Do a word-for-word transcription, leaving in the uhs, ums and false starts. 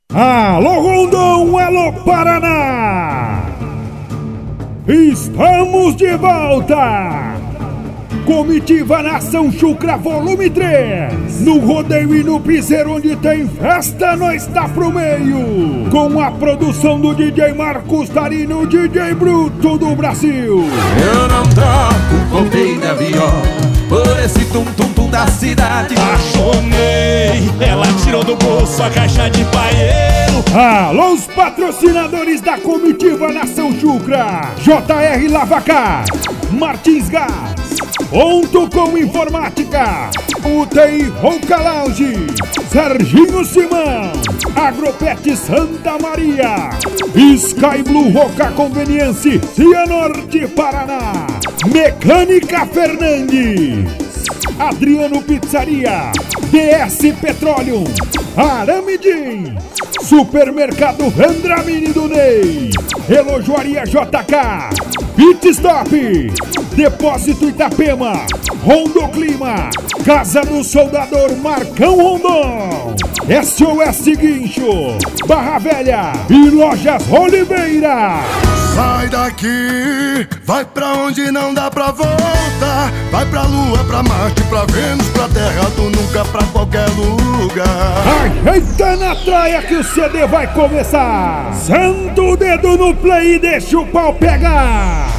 Alô Rondon, alô Paraná! Estamos de volta! Comitiva Nação Chucra Volume três. No rodeio e no piseiro onde tem festa, nós tá pro meio. Com a produção do D J Marcos Tarino, D J Bruto do Brasil. Eu não troco, voltei da viola por esse tum-tum-tum da cidade. Apaixonei, ela tirou do bolso a caixa de paeiro. Alô, os patrocinadores da Comitiva Nação Chucra: J R Lavacar, Martins Gás, Ponto Com Informática, U T I Ronca Lounge, Serginho Simão, Agropet Santa Maria, Sky Blue Roca Conveniência, Cianorte Paraná, Mecânica Fernandes, Adriano Pizzaria, D S Petróleo, Aramidim, Supermercado Vendramini do Ney, Relojoaria J K, Pit Stop, Depósito Itapema, Rondo Clima, Casa do Soldador Marcão Rondon, S O S Guincho, Barra Velha e Lojas Oliveira. Sai daqui, vai pra onde não dá pra voltar. Vai pra Lua, pra Marte, pra Vênus, pra Terra, tu nunca pra qualquer lugar. Ajeita na traia que o C D vai começar. Senta o dedo no play e deixa o pau pegar.